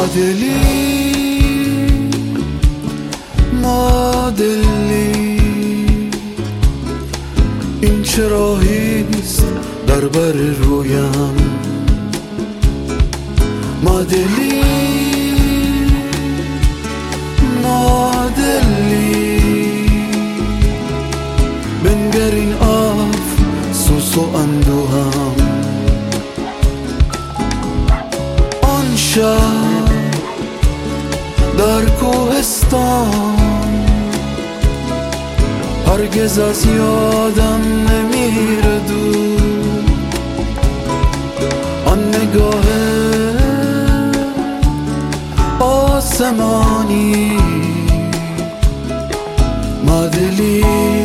دلی این چه راهیست در بر رویم ما دلی بنگر این افسوس و اندوهم آن شب در کوهستان هرگز از یادم نمیره دور آن نگاه آسمانی ما دلی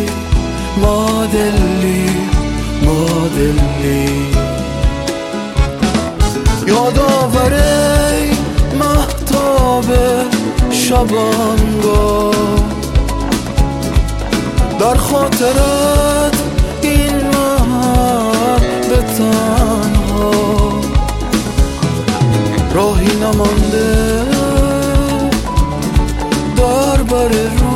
یادآور مهتاب شبانگاه در خاطرت این مرد تنها راهی نمانده در بر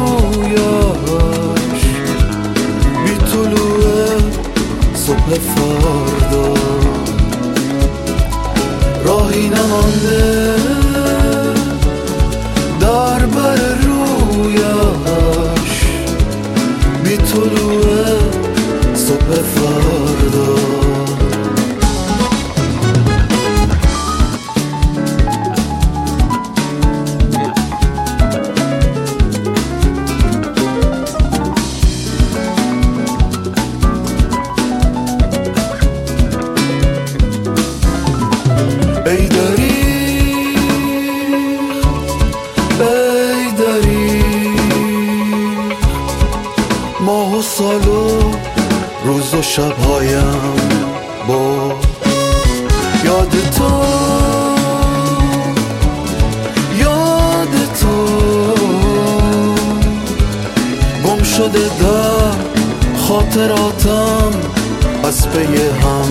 رویش بی طلوع صبح فردا راهی نمانده در بر رویش بی طلوع صبح فردا ای دریغ ماه و سال و روز و شبهایم با یاد تو گم شده در خاطراتم از پی هم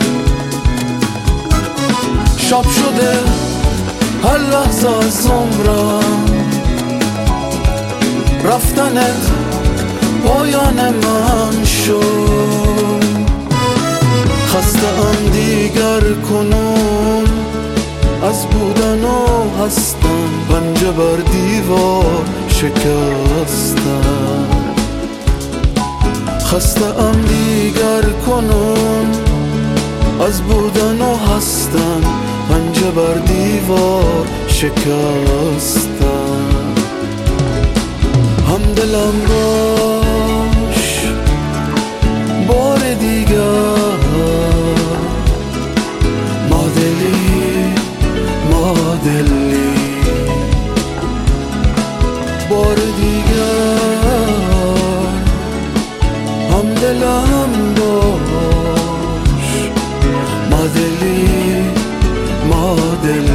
شب شده هر لحظه از عمرم رفتنت پایان من شد خسته‌ام دیگر کنون از بودن و هستن پنجه بر دیوار شکستن خسته‌ام دیگر کنون از بودن و هستن پنجه بر دیوار شکستن همدلم باش بار دیگر ما دلی بار دیگر همدلم باش ما دلی